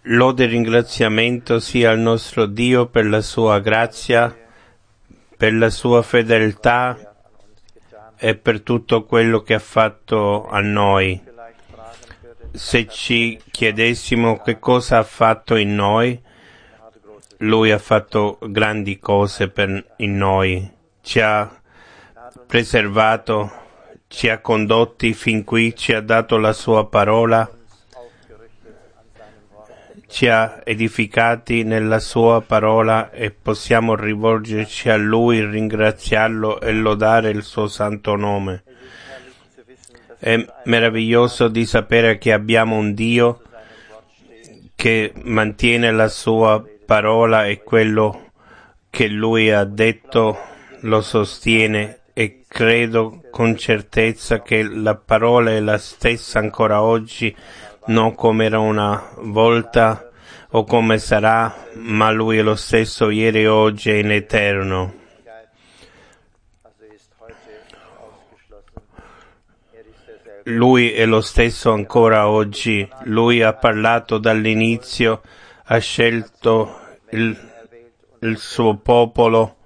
Lode e ringraziamento sia al nostro Dio per la sua grazia, per la sua fedeltà e per tutto quello che ha fatto a noi. Se ci chiedessimo che cosa ha fatto in noi, Lui ha fatto grandi cose in noi. Ci ha preservato, ci ha condotti fin qui, ci ha dato la sua parola, ci ha edificati nella sua parola e possiamo rivolgerci a Lui, ringraziarlo e lodare il suo santo nome. È meraviglioso di sapere che abbiamo un Dio che mantiene la sua parola e quello che Lui ha detto lo sostiene, e credo con certezza che la parola è la stessa ancora oggi, non come era una volta o come sarà, ma Lui è lo stesso ieri, oggi e in eterno. Lui è lo stesso ancora oggi. Lui ha parlato dall'inizio, ha scelto il suo popolo,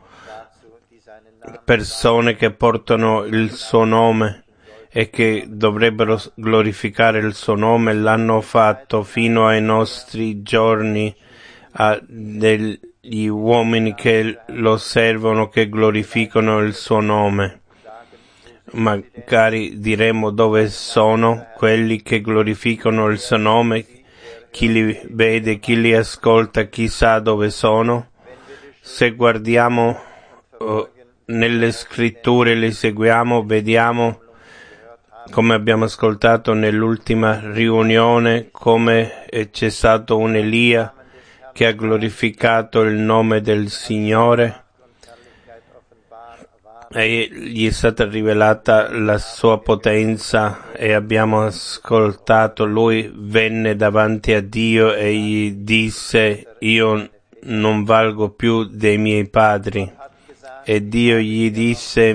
persone che portano il suo nome e che dovrebbero glorificare il suo nome, l'hanno fatto fino ai nostri giorni, a degli uomini che lo servono, che glorificano il suo nome. Magari diremo dove sono quelli che glorificano il suo nome, chi li vede, chi li ascolta, chissà dove sono. Se guardiamo nelle scritture, le seguiamo, vediamo come abbiamo ascoltato nell'ultima riunione, come c'è stato un Elia che ha glorificato il nome del Signore e gli è stata rivelata la sua potenza e abbiamo ascoltato. Lui venne davanti a Dio e gli disse: io non valgo più dei miei padri. E Dio gli disse: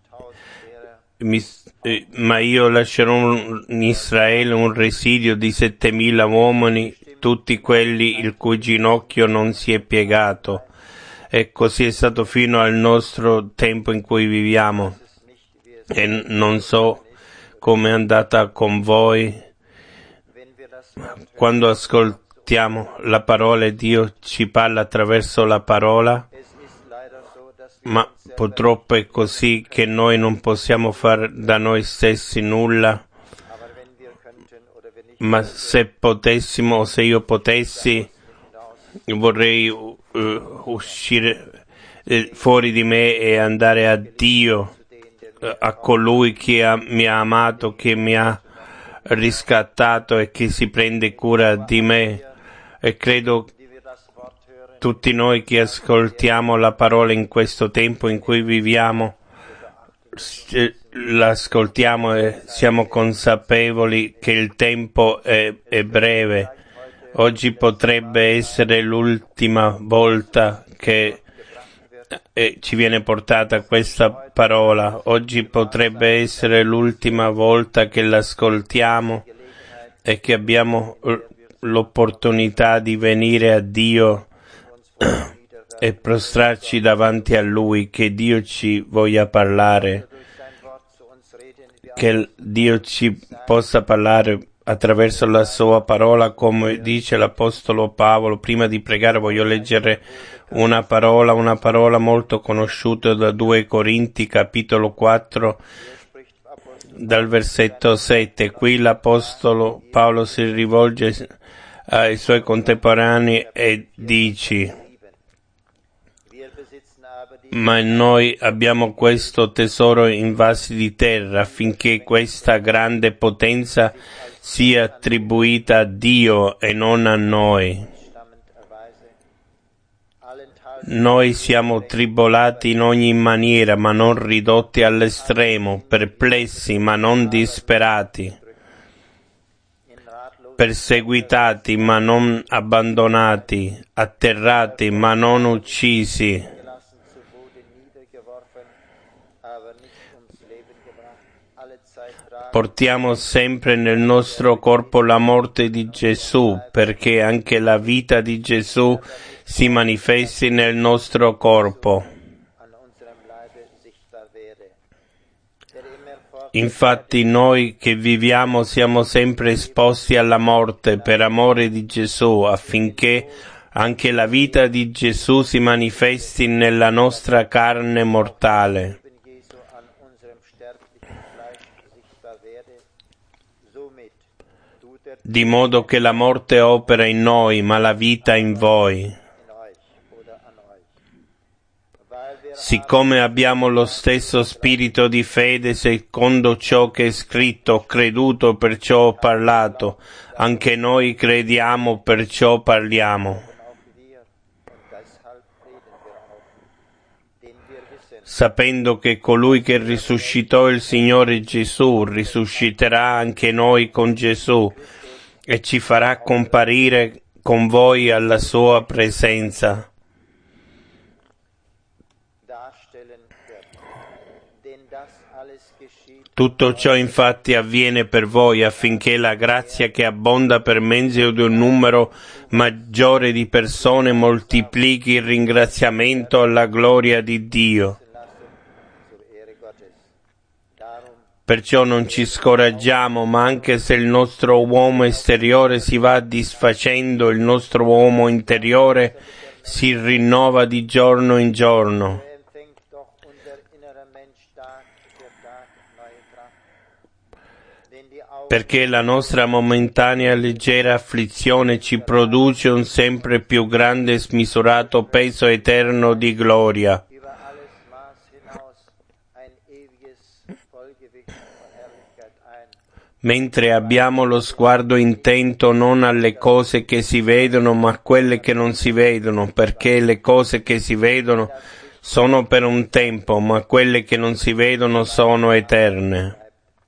ma io lascerò in Israele un residuo di 7.000 uomini, tutti quelli il cui ginocchio non si è piegato. E così è stato fino al nostro tempo in cui viviamo. E non so come è andata con voi. Quando ascoltiamo la parola, Dio ci parla attraverso la parola, ma purtroppo è così che noi non possiamo fare da noi stessi nulla. Ma se potessimo, o se io potessi, vorrei uscire fuori di me e andare a Dio, a colui che mi ha amato, che mi ha riscattato e che si prende cura di me. E credo tutti noi che ascoltiamo la parola in questo tempo in cui viviamo, l'ascoltiamo e siamo consapevoli che il tempo è breve. Oggi potrebbe essere l'ultima volta che ci viene portata questa parola. Oggi potrebbe essere l'ultima volta che l'ascoltiamo e che abbiamo l'opportunità di venire a Dio e prostrarci davanti a Lui. Che Dio ci voglia parlare, che Dio ci possa parlare attraverso la sua parola, come dice l'Apostolo Paolo. Prima di pregare voglio leggere una parola molto conosciuta da 2 Corinti, capitolo 4, dal versetto 7. Qui l'Apostolo Paolo si rivolge ai suoi contemporanei e dice: ma noi abbiamo questo tesoro in vasi di terra, affinché questa grande potenza sia attribuita a Dio e non a noi. Noi siamo tribolati in ogni maniera, ma non ridotti all'estremo, perplessi, ma non disperati, perseguitati, ma non abbandonati, atterrati, ma non uccisi, Portiamo sempre nel nostro corpo la morte di Gesù, perché anche la vita di Gesù si manifesti nel nostro corpo. Infatti noi che viviamo siamo sempre esposti alla morte per amore di Gesù, affinché anche la vita di Gesù si manifesti nella nostra carne mortale. Di modo che la morte opera in noi, ma la vita in voi. Siccome abbiamo lo stesso spirito di fede, secondo ciò che è scritto, ho creduto, perciò ho parlato, anche noi crediamo, perciò parliamo. Sapendo che colui che risuscitò il Signore Gesù risusciterà anche noi con Gesù e ci farà comparire con voi alla sua presenza. Tutto ciò infatti avviene per voi affinché la grazia che abbonda per mezzo di un numero maggiore di persone moltiplichi il ringraziamento alla gloria di Dio. Perciò non ci scoraggiamo, ma anche se il nostro uomo esteriore si va disfacendo, il nostro uomo interiore si rinnova di giorno in giorno. Perché la nostra momentanea leggera afflizione ci produce un sempre più grande e smisurato peso eterno di gloria. Mentre abbiamo lo sguardo intento non alle cose che si vedono, ma a quelle che non si vedono, perché le cose che si vedono sono per un tempo, ma quelle che non si vedono sono eterne.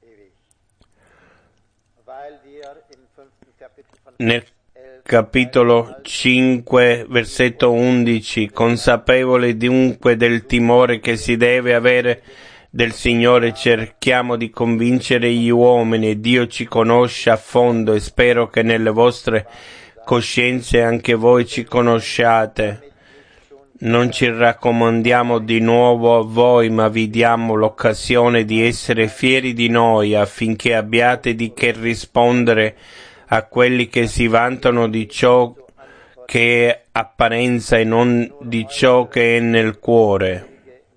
Nel capitolo 5, versetto 11, consapevoli dunque del timore che si deve avere del Signore, cerchiamo di convincere gli uomini, e Dio ci conosce a fondo e spero che nelle vostre coscienze anche voi ci conosciate. Non ci raccomandiamo di nuovo a voi, ma vi diamo l'occasione di essere fieri di noi affinché abbiate di che rispondere a quelli che si vantano di ciò che è apparenza e non di ciò che è nel cuore.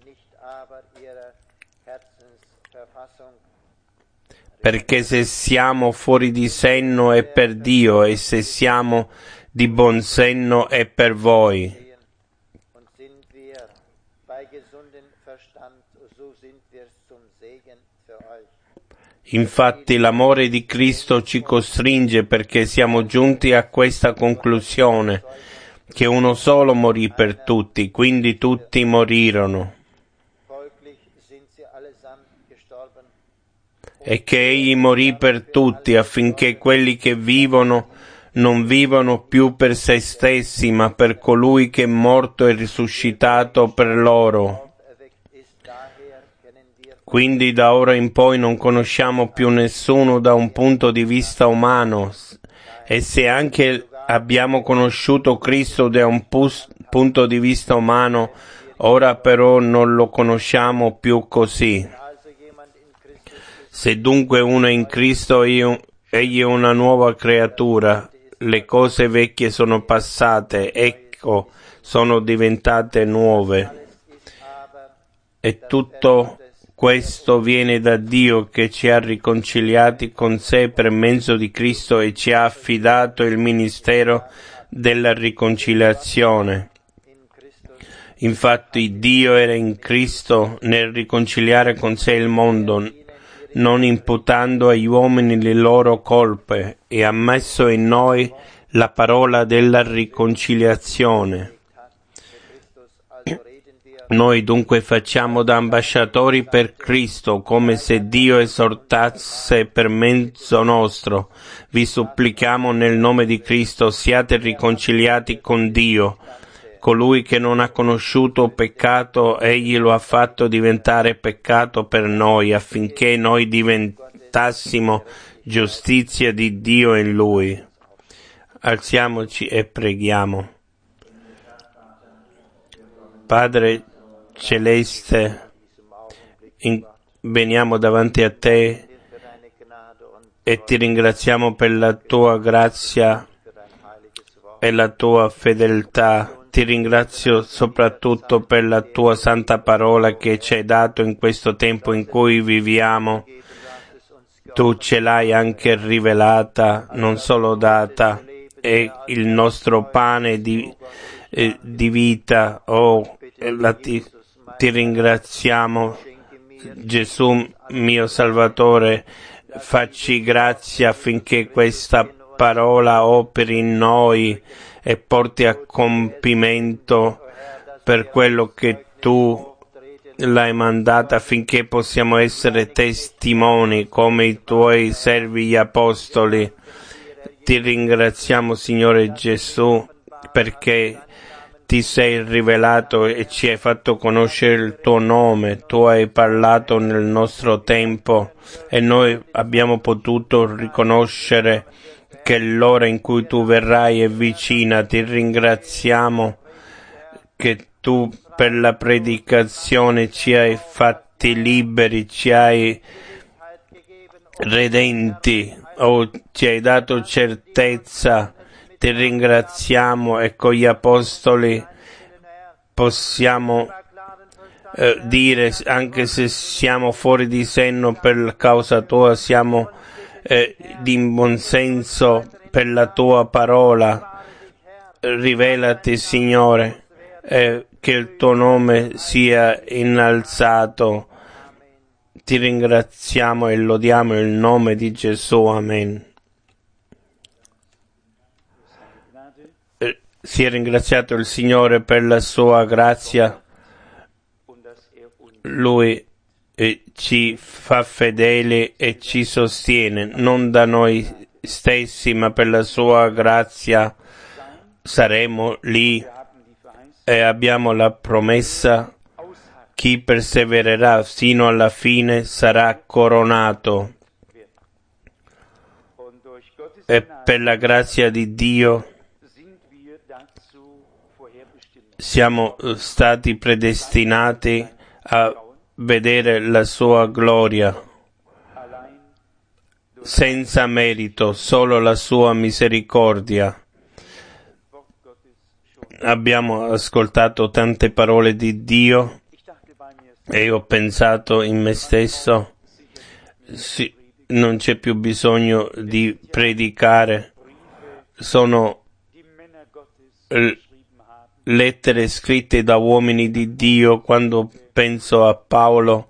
Perché se siamo fuori di senno è per Dio e se siamo di buon senno è per voi. Infatti l'amore di Cristo ci costringe perché siamo giunti a questa conclusione, che uno solo morì per tutti, quindi tutti morirono. E che Egli morì per tutti affinché quelli che vivono non vivano più per se stessi, ma per colui che è morto e risuscitato per loro. Quindi da ora in poi non conosciamo più nessuno da un punto di vista umano, e se anche abbiamo conosciuto Cristo da un punto di vista umano, ora però non lo conosciamo più così. Se dunque uno è in Cristo, egli è una nuova creatura, le cose vecchie sono passate, ecco, sono diventate nuove. E tutto questo viene da Dio che ci ha riconciliati con sé per mezzo di Cristo e ci ha affidato il ministero della riconciliazione. Infatti Dio era in Cristo nel riconciliare con sé il mondo, non imputando agli uomini le loro colpe, e ha messo in noi la parola della riconciliazione. Noi dunque facciamo da ambasciatori per Cristo, come se Dio esortasse per mezzo nostro. Vi supplichiamo nel nome di Cristo, siate riconciliati con Dio. Colui che non ha conosciuto peccato, egli lo ha fatto diventare peccato per noi, affinché noi sperimentassimo giustizia di Dio in Lui. Alziamoci e preghiamo. Padre Celeste, veniamo davanti a Te e Ti ringraziamo per la Tua grazia e la Tua fedeltà. Ti ringrazio soprattutto per la Tua santa parola che ci hai dato in questo tempo in cui viviamo. Tu ce l'hai anche rivelata, non solo data, è il nostro pane di vita. Ti ringraziamo, Gesù mio Salvatore, facci grazia affinché questa parola operi in noi e porti a compimento per quello che Tu l'hai mandata, affinché possiamo essere testimoni come i Tuoi servi gli Apostoli. Ti ringraziamo, Signore Gesù, perché Ti sei rivelato e ci hai fatto conoscere il Tuo nome. Tu hai parlato nel nostro tempo e noi abbiamo potuto riconoscere che l'ora in cui Tu verrai è vicina. Ti ringraziamo che Tu per la predicazione ci hai fatti liberi, ci hai redenti, ci hai dato certezza. Ti ringraziamo e con gli Apostoli possiamo dire, anche se siamo fuori di senno per causa Tua, siamo di buon senso per la Tua parola. Rivelati, Signore, che il Tuo nome sia innalzato. Ti ringraziamo e lodiamo il nome di Gesù. Amen. Sia ringraziato il Signore per la Sua grazia. Lui ci fa fedeli e ci sostiene, non da noi stessi, ma per la Sua grazia saremo lì e abbiamo la promessa: chi persevererà fino alla fine sarà coronato. E per la grazia di Dio siamo stati predestinati a vedere la Sua gloria senza merito, solo la Sua misericordia. Abbiamo ascoltato tante parole di Dio e io ho pensato in me stesso, sì, non c'è più bisogno di predicare, sono lettere scritte da uomini di Dio. Quando penso a Paolo,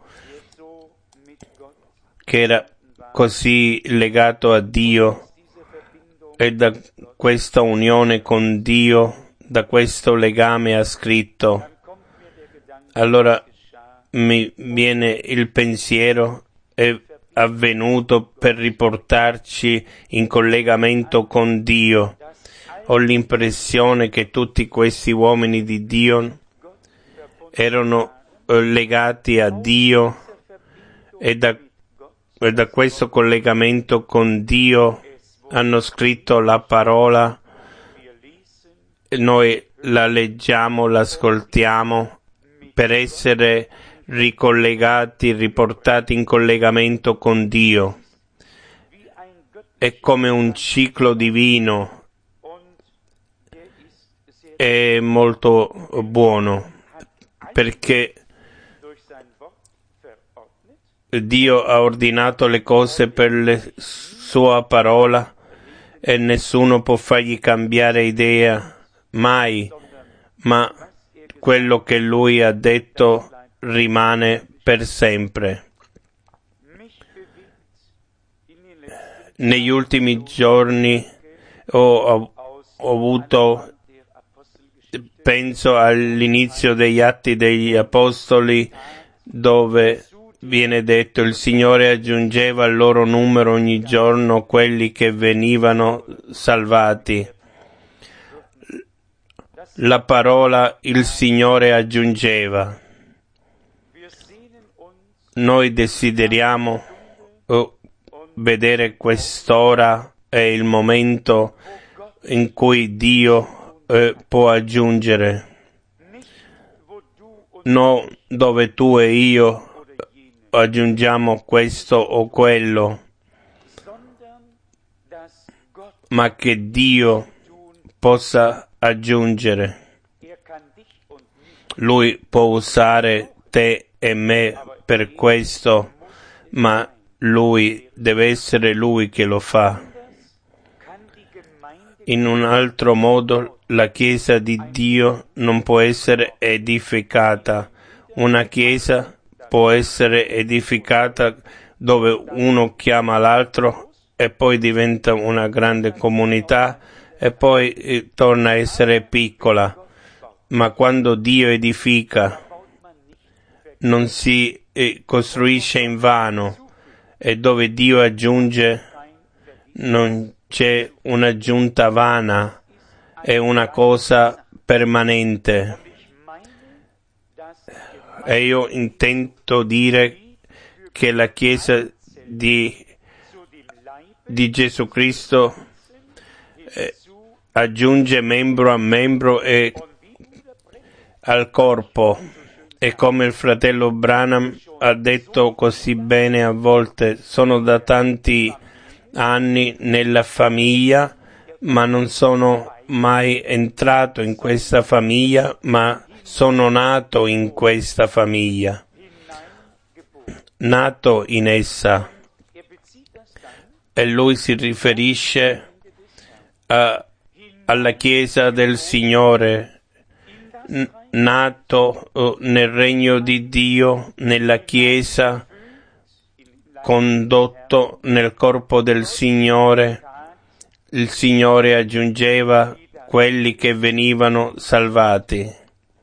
che era così legato a Dio, e da questa unione con Dio, da questo legame ha scritto, allora mi viene il pensiero, è avvenuto per riportarci in collegamento con Dio. Ho l'impressione che tutti questi uomini di Dio erano legati a Dio e da questo collegamento con Dio hanno scritto la parola. Noi la leggiamo, l'ascoltiamo per essere ricollegati, riportati in collegamento con Dio. È come un ciclo divino. È molto buono perché Dio ha ordinato le cose per la Sua parola e nessuno può fargli cambiare idea, mai, ma quello che Lui ha detto rimane per sempre. Negli ultimi giorni ho avuto, penso all'inizio degli Atti degli Apostoli, dove viene detto: il Signore aggiungeva al loro numero ogni giorno quelli che venivano salvati. La parola il Signore aggiungeva. Noi desideriamo vedere quest'ora è il momento in cui Dio può aggiungere, non dove tu e io aggiungiamo questo o quello, ma che Dio possa aggiungere. Lui può usare te e me per questo, ma deve essere Lui che lo fa. In un altro modo, la Chiesa di Dio non può essere edificata. Una Chiesa può essere edificata dove uno chiama l'altro e poi diventa una grande comunità e poi torna a essere piccola. Ma quando Dio edifica, non si costruisce in vano, e dove Dio aggiunge non c'è un'aggiunta vana, è una cosa permanente. E io intendo dire che la Chiesa di Gesù Cristo aggiunge membro a membro e al corpo, e come il fratello Branham ha detto così bene a volte, sono da tanti anni nella famiglia, ma non sono mai entrato in questa famiglia, ma sono nato in questa famiglia, nato in essa. E lui si riferisce alla Chiesa del Signore, nato nel regno di Dio, nella Chiesa, condotto nel corpo del Signore. Il Signore aggiungeva quelli che venivano salvati.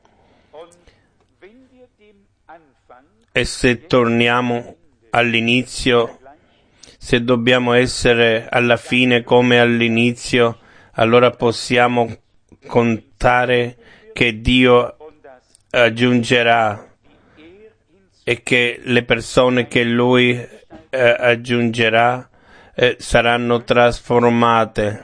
E se torniamo all'inizio, se dobbiamo essere alla fine come all'inizio, allora possiamo contare che Dio aggiungerà e che le persone che Lui aggiungerà saranno trasformate.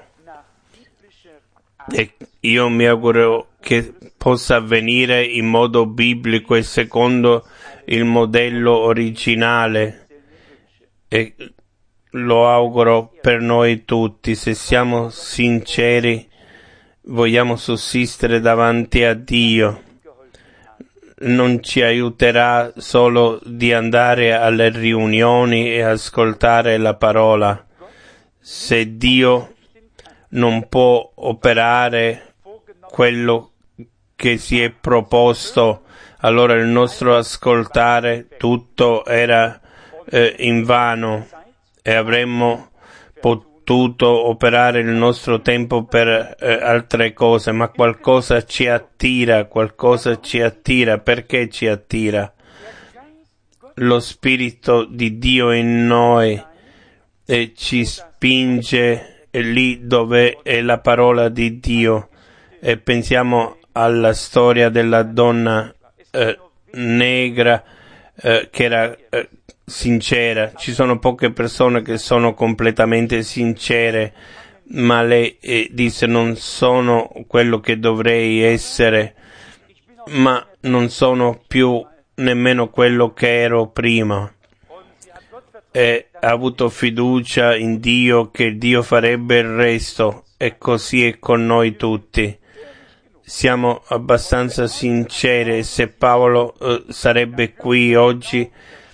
E io mi auguro che possa avvenire in modo biblico e secondo il modello originale, e lo auguro per noi tutti. Se siamo sinceri, vogliamo sussistere davanti a Dio. Non ci aiuterà solo di andare alle riunioni e ascoltare la parola. Se Dio non può operare quello che si è proposto, allora il nostro ascoltare tutto era invano, e avremmo potuto operare il nostro tempo per altre cose, ma qualcosa ci attira. Perché ci attira? Lo Spirito di Dio in noi ci spinge lì dove è la parola di Dio. E pensiamo alla storia della donna negra che era sincera. Ci sono poche persone che sono completamente sincere, ma lei disse: non sono quello che dovrei essere, ma non sono più nemmeno quello che ero prima. E ha avuto fiducia in Dio che Dio farebbe il resto, e così è con noi tutti. Siamo abbastanza sinceri. Se Paolo sarebbe qui oggi,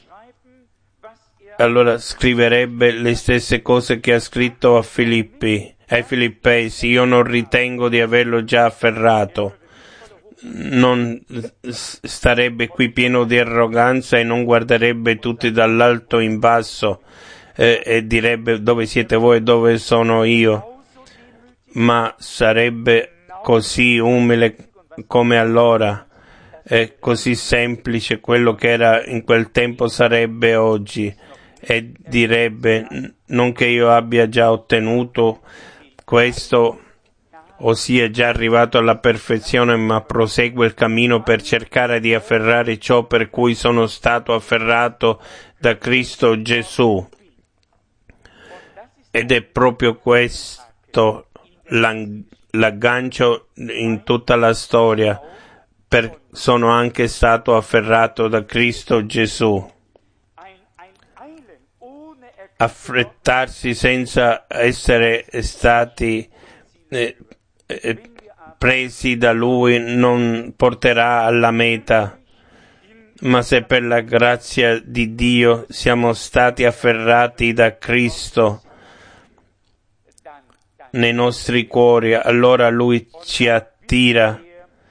allora scriverebbe le stesse cose che ha scritto ai Filippesi. Io non ritengo di averlo già afferrato. Non starebbe qui pieno di arroganza e non guarderebbe tutti dall'alto in basso e direbbe: dove siete voi e dove sono io? Ma sarebbe così umile come allora, e così semplice. Quello che era in quel tempo sarebbe oggi, e direbbe: non che io abbia già ottenuto questo o sia già arrivato alla perfezione, ma proseguo il cammino per cercare di afferrare ciò per cui sono stato afferrato da Cristo Gesù. ed è proprio questo l'aggancio in tutta la storia. Sono anche stato afferrato da Cristo Gesù. Affrettarsi senza essere stati presi da Lui non porterà alla meta. Ma se per la grazia di Dio siamo stati afferrati da Cristo nei nostri cuori, allora Lui ci attira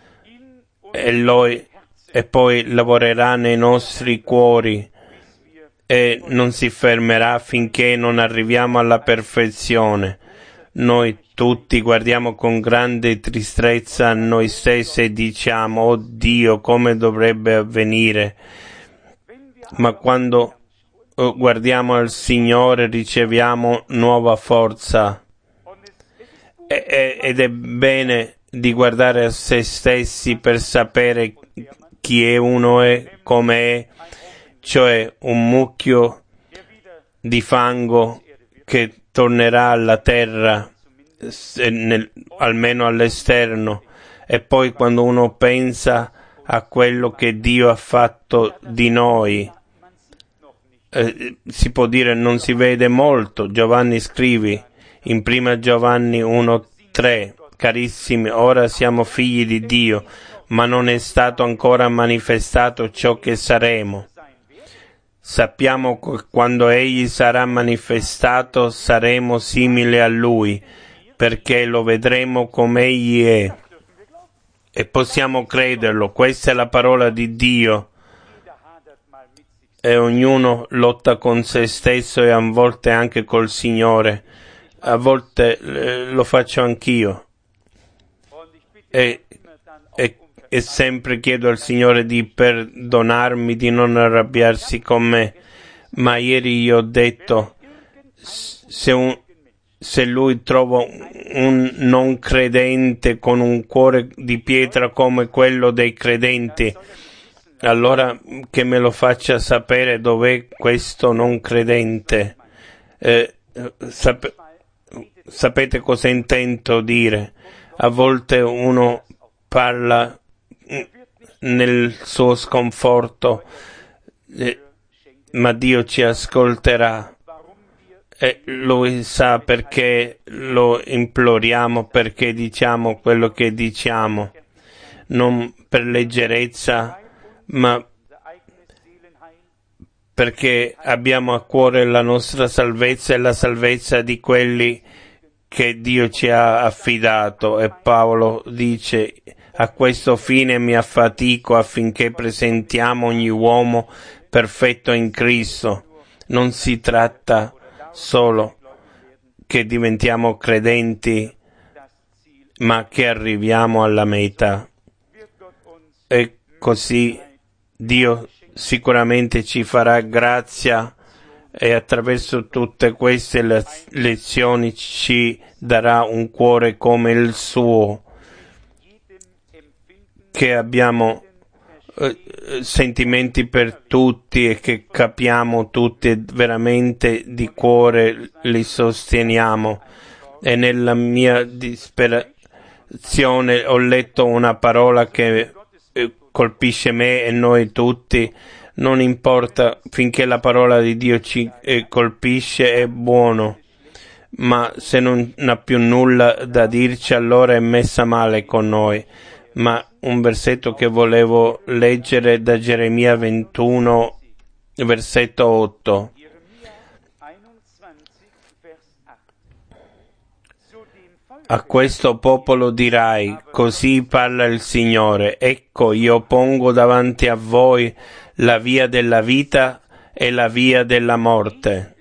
e poi lavorerà nei nostri cuori e non si fermerà finché non arriviamo alla perfezione. Noi tutti guardiamo con grande tristezza a noi stessi e diciamo: oh Dio, come dovrebbe avvenire? Ma quando guardiamo al Signore riceviamo nuova forza. Ed è bene di guardare a se stessi per sapere chi è uno e come è, cioè un mucchio di fango che tornerà alla terra, almeno all'esterno, e poi quando uno pensa a quello che Dio ha fatto di noi, si può dire non si vede molto. Giovanni scrive in prima Giovanni 1:3: carissimi, ora siamo figli di Dio, ma non è stato ancora manifestato ciò che saremo. Sappiamo che quando Egli sarà manifestato saremo simili a Lui, perché lo vedremo come Egli è. E possiamo crederlo, questa è la parola di Dio. E ognuno lotta con se stesso e a volte anche col Signore. A volte lo faccio anch'io. E sempre chiedo al Signore di perdonarmi, di non arrabbiarsi con me. Ma ieri io ho detto, se Lui trova un non credente con un cuore di pietra come quello dei credenti, allora che me lo faccia sapere dov'è questo non credente. Sapete cosa intendo dire? A volte uno parla nel suo sconforto, ma Dio ci ascolterà e Lui sa perché lo imploriamo, perché diciamo quello che diciamo, non per leggerezza, ma perché abbiamo a cuore la nostra salvezza e la salvezza di quelli che Dio ci ha affidato. E Paolo dice: a questo fine mi affatico affinché presentiamo ogni uomo perfetto in Cristo. Non si tratta solo che diventiamo credenti, ma che arriviamo alla meta. E così Dio sicuramente ci farà grazia e attraverso tutte queste lezioni ci darà un cuore come il suo, che abbiamo sentimenti per tutti e che capiamo tutti e veramente di cuore li sosteniamo. E nella mia disperazione ho letto una parola che colpisce me e noi tutti. Non importa, finché la parola di Dio ci colpisce è buono, ma se non ha più nulla da dirci allora è messa male con noi. Ma un versetto che volevo leggere da Geremia 21, versetto 8. A questo popolo dirai: così parla il Signore, ecco io pongo davanti a voi la via della vita e la via della morte.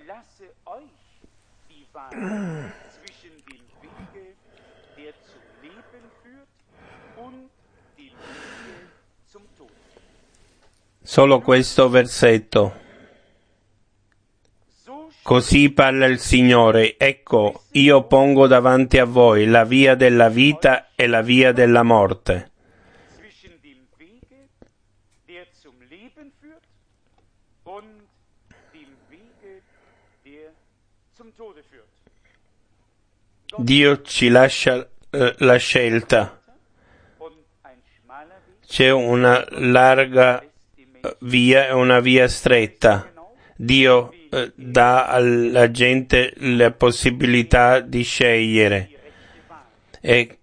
Solo questo versetto. Così parla il Signore, ecco io pongo davanti a voi la via della vita e la via della morte. Dio ci lascia la scelta. C'è una larga via e una via stretta. Dio dà alla gente la possibilità di scegliere. E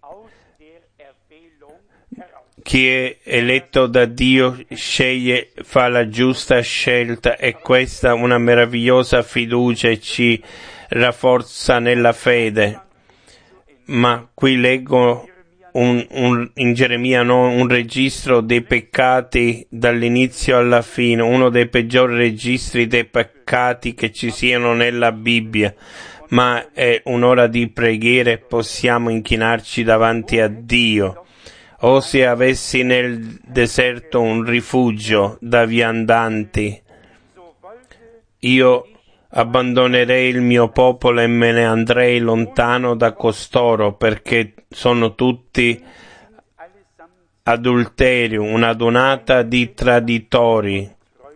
chi è eletto da Dio sceglie, fa la giusta scelta, e questa è una meravigliosa fiducia e ci rafforza nella fede. Ma qui leggo in Geremia un registro dei peccati dall'inizio alla fine, uno dei peggiori registri dei peccati che ci siano nella Bibbia. Ma è un'ora di preghiera e possiamo inchinarci davanti a Dio. O se avessi nel deserto un rifugio da viandanti, io abbandonerei il mio popolo e me ne andrei lontano da costoro, perché sono tutti adulteri, un'adunata di traditori.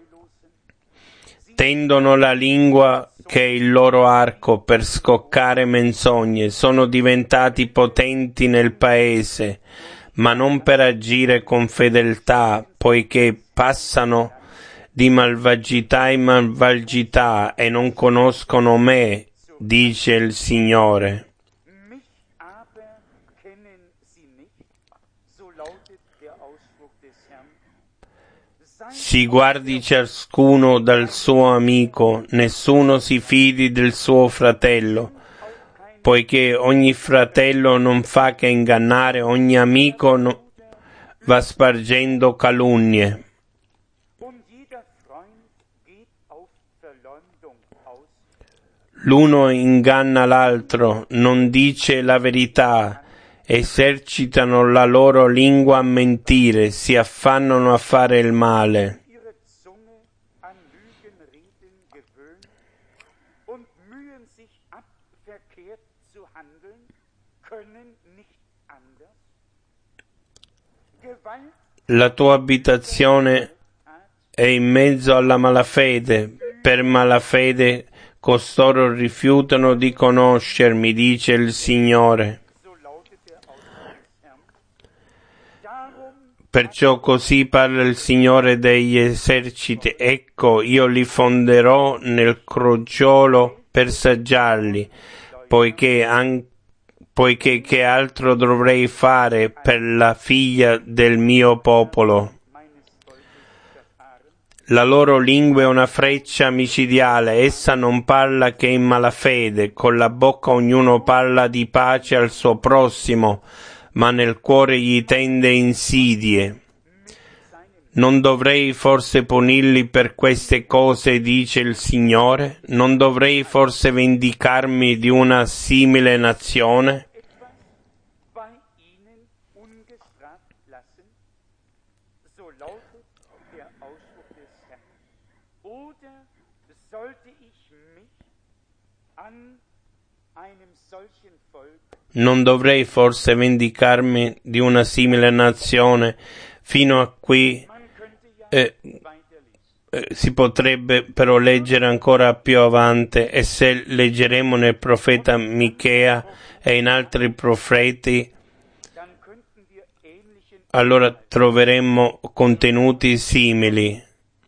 Tendono la lingua che è il loro arco per scoccare menzogne, sono diventati potenti nel paese, ma non per agire con fedeltà, poiché passano di malvagità in malvagità e non conoscono me, dice il Signore. Si guardi ciascuno dal suo amico, nessuno si fidi del suo fratello, poiché ogni fratello non fa che ingannare, ogni amico va spargendo calunnie. L'uno inganna l'altro, non dice la verità, esercitano la loro lingua a mentire, si affannano a fare il male. La tua abitazione è in mezzo alla malafede, per malafede costoro rifiutano di conoscermi, dice il Signore. Perciò così parla il Signore degli eserciti: ecco, io li fonderò nel crogiolo per saggiarli, poiché che altro dovrei fare per la figlia del mio popolo? La loro lingua è una freccia micidiale, essa non parla che in malafede, con la bocca ognuno parla di pace al suo prossimo, ma nel cuore gli tende insidie. Non dovrei forse punirli per queste cose, dice il Signore? Non dovrei forse vendicarmi di una simile nazione? Non dovrei forse vendicarmi di una simile nazione? Fino a qui si potrebbe però leggere ancora più avanti, e se leggeremo nel profeta Michea e in altri profeti, allora troveremo contenuti simili.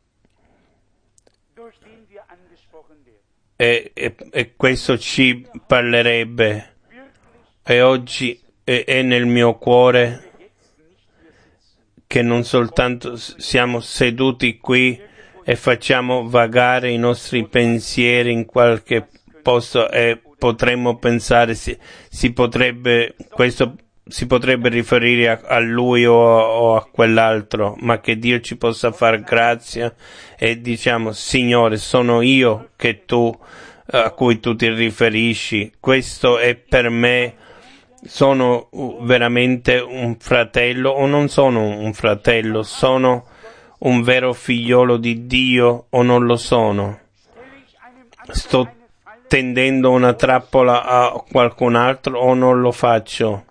E questo ci parlerebbe. E oggi è nel mio cuore che non soltanto siamo seduti qui e facciamo vagare i nostri pensieri in qualche posto e potremmo pensare questo si potrebbe riferire a lui o a quell'altro, ma che Dio ci possa far grazia e diciamo: Signore, sono io a cui tu ti riferisci, questo è per me. Sono veramente un fratello o non sono un fratello? Sono un vero figliolo di Dio o non lo sono? Sto tendendo una trappola a qualcun altro o non lo faccio?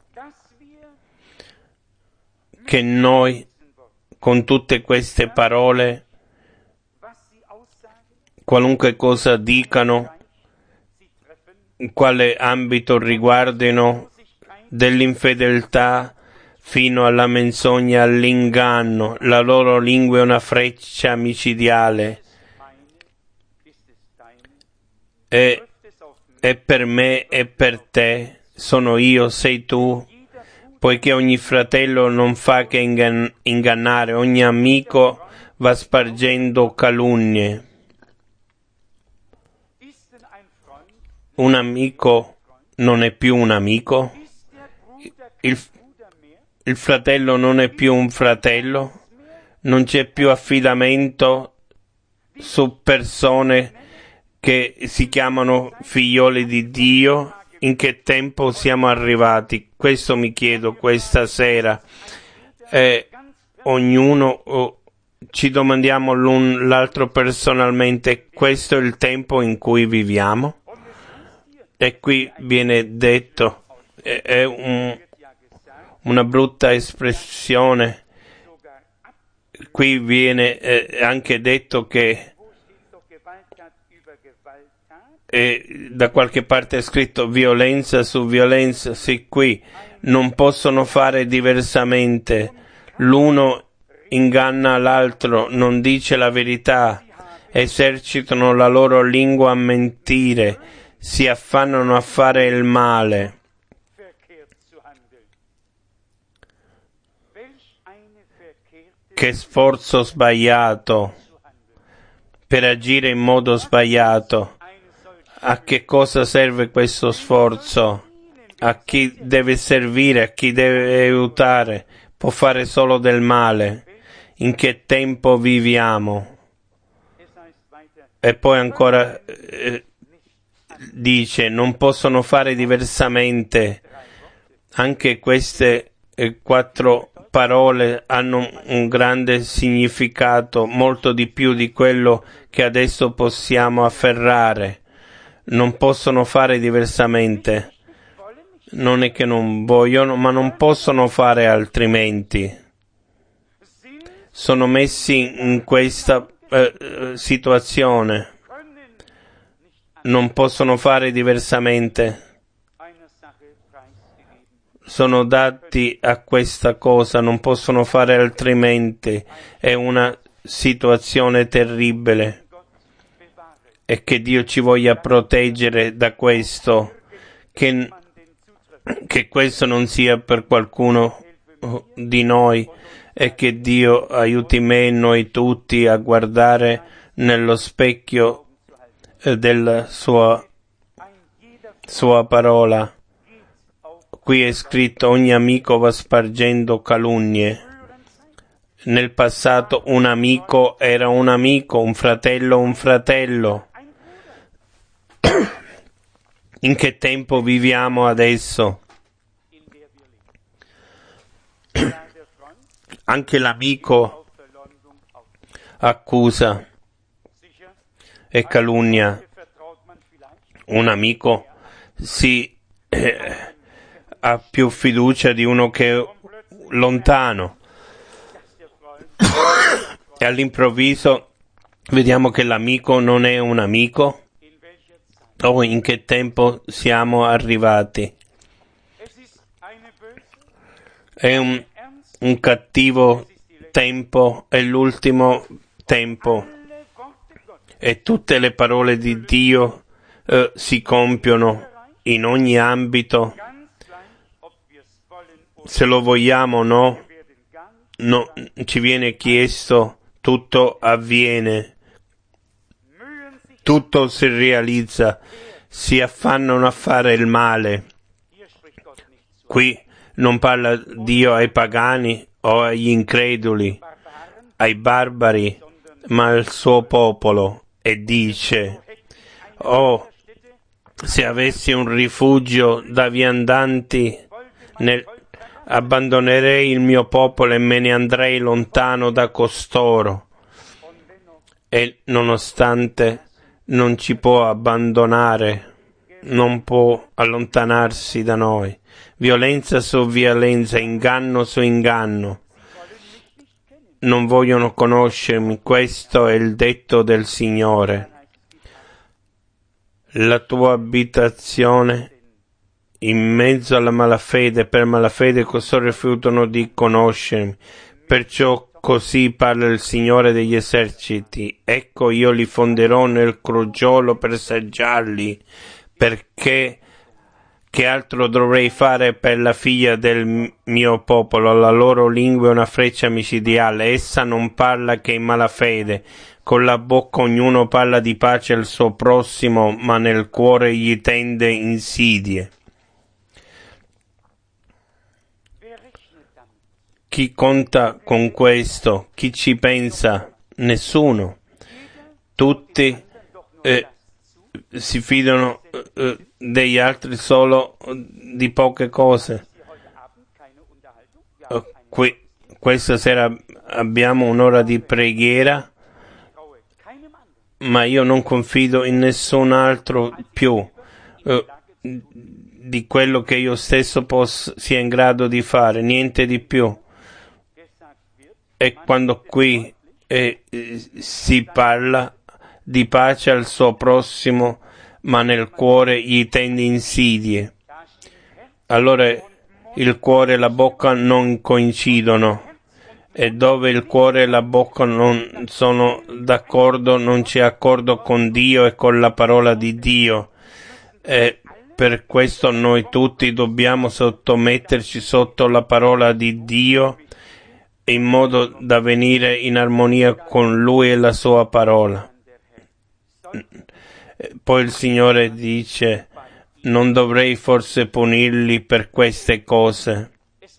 Che noi, con tutte queste parole, qualunque cosa dicano, quale ambito riguardino dell'infedeltà fino alla menzogna, all'inganno. La loro lingua è una freccia micidiale. È per me e per te, sono io, sei tu, poiché ogni fratello non fa che ingannare, ogni amico va spargendo calunnie. Un amico non è più un amico? Il fratello non è più un fratello? Non c'è più affidamento su persone che si chiamano figlioli di Dio? In che tempo siamo arrivati? Questo mi chiedo questa sera. Ognuno ci domandiamo l'un l'altro personalmente, questo è il tempo in cui viviamo? E qui viene detto, è una brutta espressione, qui viene anche detto che da qualche parte è scritto violenza su violenza. Sì, qui non possono fare diversamente, l'uno inganna l'altro, non dice la verità, esercitano la loro lingua a mentire, si affannano a fare il male. Che sforzo sbagliato per agire in modo sbagliato. A che cosa serve questo sforzo? A chi deve servire? A chi deve aiutare? Può fare solo del male. In che tempo viviamo? E poi ancora dice, non possono fare diversamente. Anche queste 4 parole hanno un grande significato, molto di più di quello che adesso possiamo afferrare. Non possono fare diversamente. Non è che non vogliono, ma non possono fare altrimenti. Sono messi in questa situazione. Non possono fare diversamente. Sono dati a questa cosa, non possono fare altrimenti. È una situazione terribile. E che Dio ci voglia proteggere da questo, che questo non sia per qualcuno di noi, e che Dio aiuti me e noi tutti a guardare nello specchio della sua parola. Qui è scritto, ogni amico va spargendo calunnie. Nel passato un amico era un amico, un fratello. In che tempo viviamo adesso? Anche l'amico accusa e calunnia. Un amico ha più fiducia di uno che è lontano. E all'improvviso vediamo che l'amico non è un amico. Oh, in che tempo siamo arrivati? È un cattivo tempo, è l'ultimo tempo, e tutte le parole di Dio si compiono in ogni ambito. Se lo vogliamo o no, ci viene chiesto, tutto avviene. Tutto si realizza, si affannano a fare il male. Qui non parla Dio ai pagani o agli increduli, ai barbari, ma al suo popolo, e dice, oh, se avessi un rifugio da viandanti, abbandonerei il mio popolo e me ne andrei lontano da costoro. E nonostante non ci può abbandonare, non può allontanarsi da noi. Violenza su violenza, inganno su inganno. Non vogliono conoscermi, questo è il detto del Signore. la tua abitazione in mezzo alla malafede. Per malafede costoro rifiutano di conoscermi. Perciò così parla il Signore degli eserciti. Ecco, io li fonderò nel crogiolo per assaggiarli, perché che altro dovrei fare per la figlia del mio popolo? La loro lingua è una freccia micidiale, essa non parla che in malafede. Con la bocca ognuno parla di pace al suo prossimo, ma nel cuore gli tende insidie. Chi conta con questo? Chi ci pensa? Nessuno. Tutti si fidano degli altri solo di poche cose. Questa sera abbiamo un'ora di preghiera, ma io non confido in nessun altro più di quello che io stesso sia in grado di fare, niente di più. E quando qui si parla di pace al suo prossimo, ma nel cuore gli tende insidie, allora il cuore e la bocca non coincidono, e dove il cuore e la bocca non sono d'accordo non c'è accordo con Dio e con la parola di Dio. E per questo noi tutti dobbiamo sottometterci sotto la parola di Dio, in modo da venire in armonia con Lui e la sua parola. Poi il Signore dice: non dovrei forse punirli per queste cose.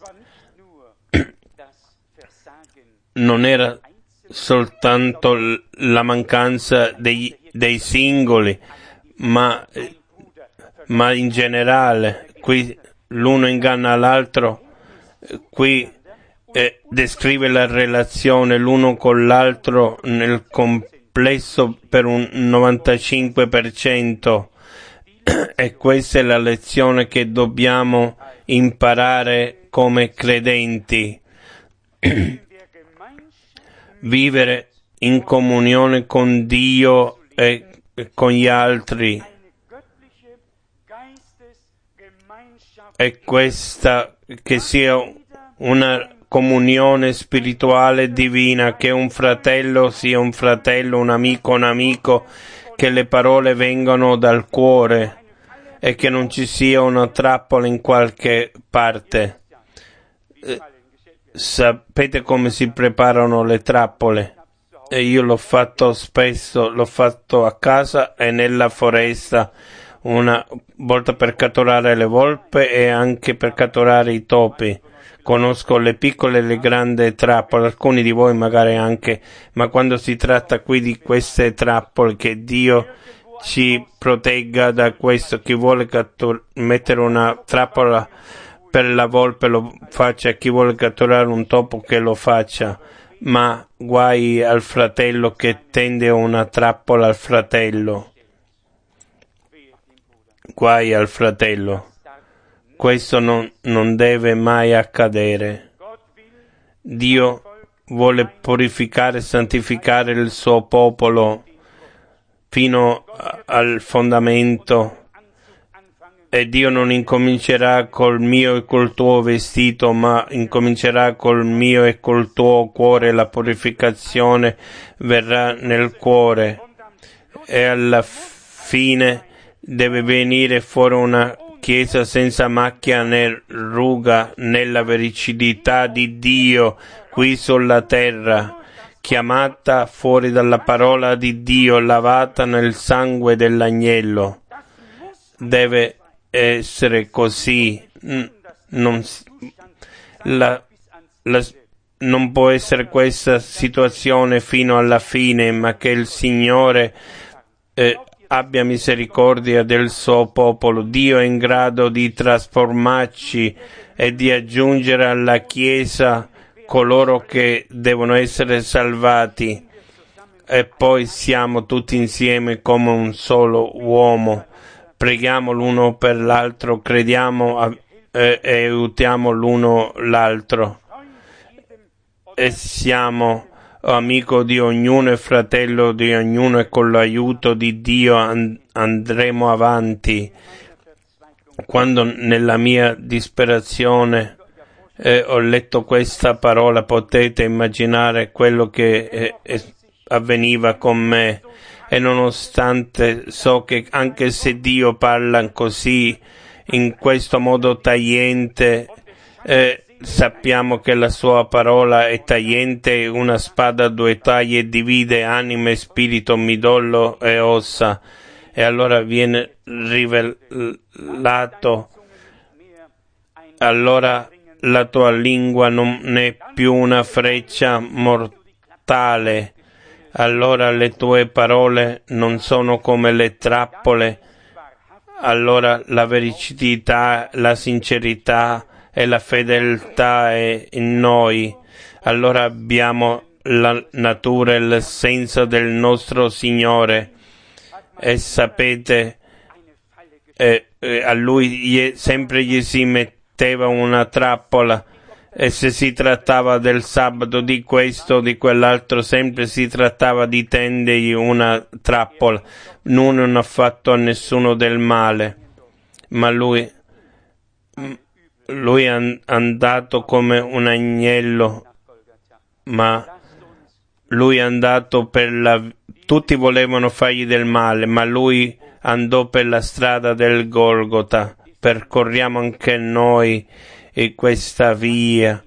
Non era soltanto la mancanza dei singoli, ma in generale. Qui l'uno inganna l'altro, qui descrive la relazione l'uno con l'altro nel complesso per un 95%, e questa è la lezione che dobbiamo imparare come credenti. Vivere in comunione con Dio e con gli altri, e questa che sia una comunione spirituale divina, che un fratello sia un fratello, un amico, che le parole vengano dal cuore e che non ci sia una trappola in qualche parte. Sapete come si preparano le trappole? E io l'ho fatto spesso, l'ho fatto a casa e nella foresta, una volta per catturare le volpe e anche per catturare i topi. Conosco le piccole e le grandi trappole, alcuni di voi magari anche, ma quando si tratta qui di queste trappole, che Dio ci protegga da questo. Chi vuole mettere una trappola per la volpe lo faccia, chi vuole catturare un topo che lo faccia, ma guai al fratello che tende una trappola al fratello. Guai al fratello. Questo non deve mai accadere. Dio vuole purificare e santificare il suo popolo fino al fondamento, e Dio non incomincerà col mio e col tuo vestito, ma incomincerà col mio e col tuo cuore. La purificazione verrà nel cuore, e alla fine deve venire fuori una Chiesa senza macchia né ruga, nella veridicità di Dio qui sulla terra, chiamata fuori dalla parola di Dio, lavata nel sangue dell'agnello. Deve essere così. Non può essere questa situazione fino alla fine, ma che il Signore abbia misericordia del suo popolo. Dio è in grado di trasformarci e di aggiungere alla Chiesa coloro che devono essere salvati, e poi siamo tutti insieme come un solo uomo. Preghiamo l'uno per l'altro, crediamo e aiutiamo l'uno l'altro, e siamo amico di ognuno e fratello di ognuno, e con l'aiuto di Dio andremo avanti. Quando nella mia disperazione ho letto questa parola, potete immaginare quello che avveniva con me, e nonostante so che anche se Dio parla così, in questo modo tagliente, sappiamo che la sua parola è tagliente, una spada a due tagli, e divide anima e spirito, midollo e ossa, e allora viene rivelato. Allora la tua lingua non è più una freccia mortale, allora le tue parole non sono come le trappole, allora la veridicità, la sincerità e la fedeltà è in noi, allora abbiamo la natura e il senso del nostro Signore, e sapete, a Lui sempre gli si metteva una trappola, e se si trattava del sabato, di questo, di quell'altro, sempre si trattava di tendergli una trappola. Non ha fatto a nessuno del male, ma lui è andato come un agnello, ma lui è andato tutti volevano fargli del male, ma lui andò per la strada del Golgota. Percorriamo anche noi questa via.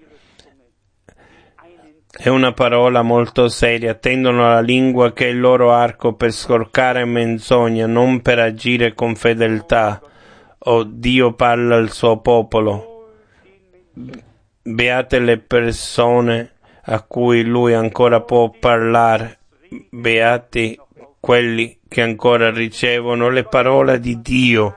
È una parola molto seria. Tendono la lingua che è il loro arco per scorcare menzogna, non per agire con fedeltà. Oh, Dio parla al suo popolo. Beate le persone a cui Lui ancora può parlare. Beati quelli che ancora ricevono le parole di Dio.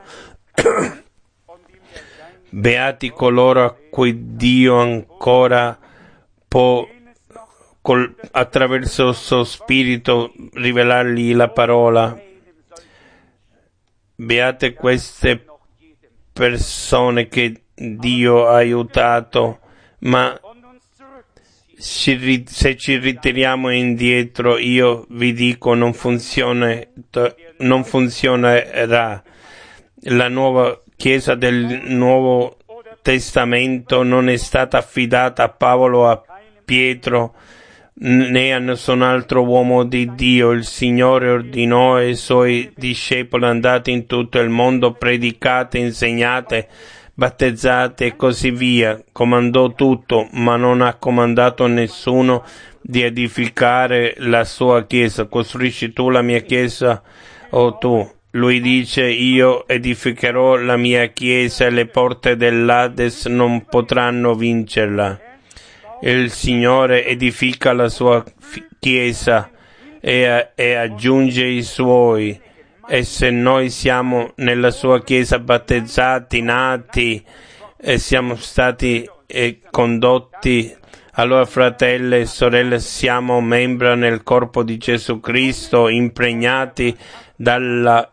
Beati coloro a cui Dio ancora può, attraverso il suo spirito, rivelargli la parola. Beate queste persone che Dio ha aiutato, ma se ci ritiriamo indietro, io vi dico, non funzionerà. La nuova Chiesa del Nuovo Testamento non è stata affidata a Paolo, a Pietro, né a nessun altro uomo di Dio. Il Signore ordinò ai Suoi discepoli: andate in tutto il mondo, predicate, insegnate, battezzate e così via. Comandò tutto, ma non ha comandato a nessuno di edificare la sua Chiesa. Costruisci tu la mia Chiesa o tu? Lui dice: io edificherò la mia Chiesa e le porte dell'Ades non potranno vincerla. Il Signore edifica la sua Chiesa e aggiunge i Suoi. E se noi siamo nella sua Chiesa battezzati, nati e siamo stati condotti, allora fratelli e sorelle, siamo membri nel corpo di Gesù Cristo, impregnati della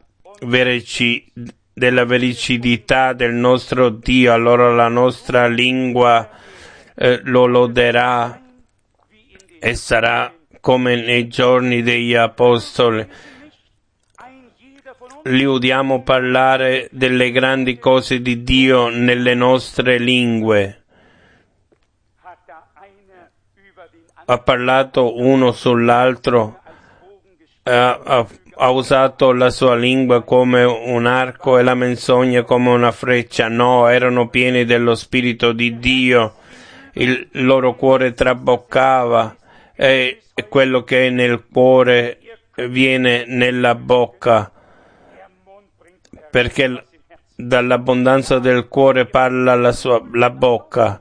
veridicità del nostro Dio. Allora la nostra lingua lo loderà e sarà come nei giorni degli Apostoli. Li udiamo parlare delle grandi cose di Dio nelle nostre lingue. Ha parlato uno sull'altro, ha usato la sua lingua come un arco e la menzogna come una freccia. No, erano pieni dello Spirito di Dio. Il loro cuore traboccava, e quello che è nel cuore viene nella bocca, perché dall'abbondanza del cuore parla la bocca.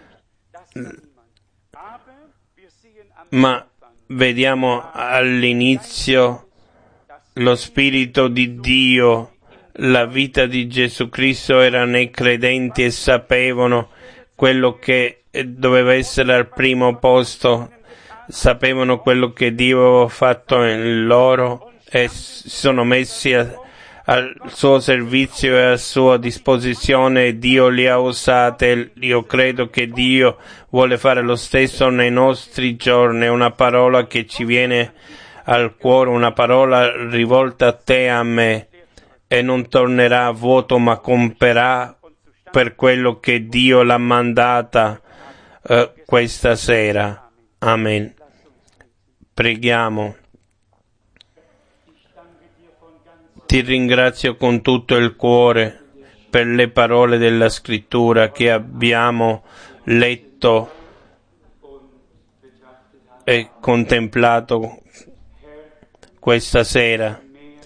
Ma vediamo all'inizio lo Spirito di Dio, la vita di Gesù Cristo era nei credenti e sapevano quello che doveva essere al primo posto, sapevano quello che Dio aveva fatto in loro e si sono messi al suo servizio e a sua disposizione. Dio li ha usati. Io credo che Dio vuole fare lo stesso nei nostri giorni. Una parola che ci viene al cuore, una parola rivolta a te e a me. e non tornerà a vuoto, ma compierà per quello che Dio l'ha mandata questa sera. Amen. Preghiamo. Ti ringrazio con tutto il cuore per le parole della Scrittura che abbiamo letto e contemplato questa sera.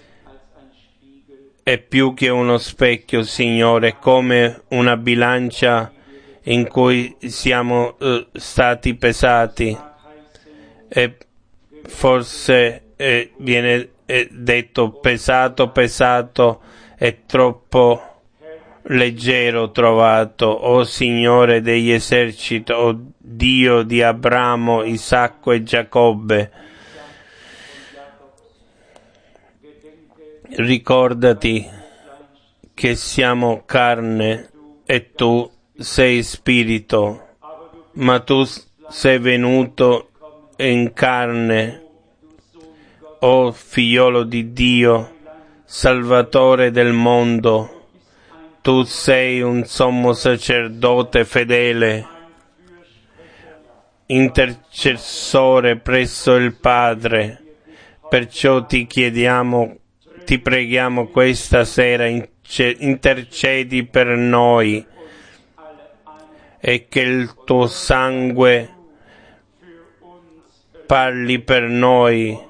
È più che uno specchio, Signore, è come una bilancia in cui siamo stati pesati, e forse viene detto pesato, è troppo leggero trovato. O Signore degli eserciti, o Dio di Abramo, Isacco e Giacobbe, ricordati che siamo carne e tu sei spirito, ma tu sei venuto in carne, o figliolo di Dio, Salvatore del mondo. Tu sei un sommo sacerdote fedele, intercessore presso il Padre. Perciò ti preghiamo questa sera, intercedi per noi e che il tuo sangue parli per noi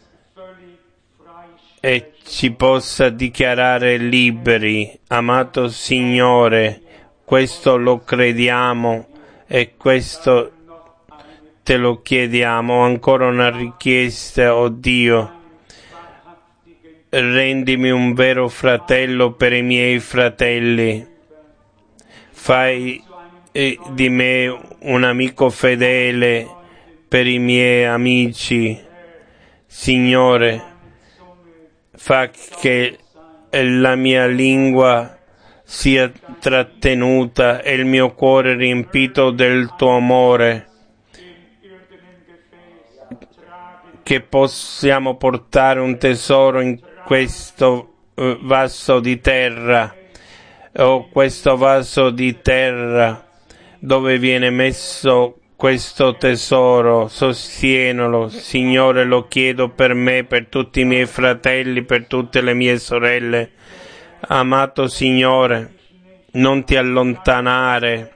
e ci possa dichiarare liberi. Amato Signore, questo lo crediamo e questo te lo chiediamo. Ancora una richiesta, oh Dio. Rendimi un vero fratello per i miei fratelli. Fai di me un amico fedele per i miei amici. Signore, fa che la mia lingua sia trattenuta e il mio cuore riempito del tuo amore, che possiamo portare un tesoro in questo vaso di terra, o questo vaso di terra dove viene messo questo tesoro. Sostienilo, Signore, lo chiedo per me, per tutti i miei fratelli, per tutte le mie sorelle. Amato Signore, non ti allontanare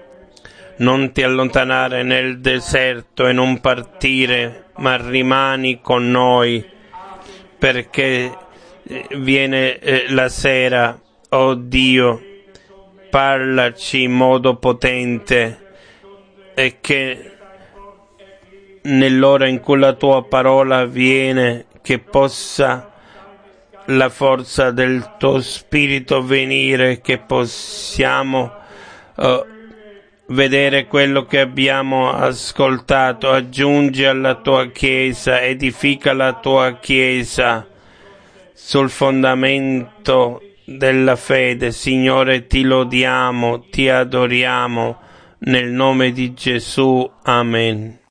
nel deserto e non partire, ma rimani con noi, perché viene la sera. Oh Dio, parlaci in modo potente, e che nell'ora in cui la tua parola viene, che possa la forza del tuo spirito venire, che possiamo vedere quello che abbiamo ascoltato. Aggiungi alla tua Chiesa, edifica la tua Chiesa sul fondamento della fede. Signore, ti lodiamo, ti adoriamo, nel nome di Gesù. Amen.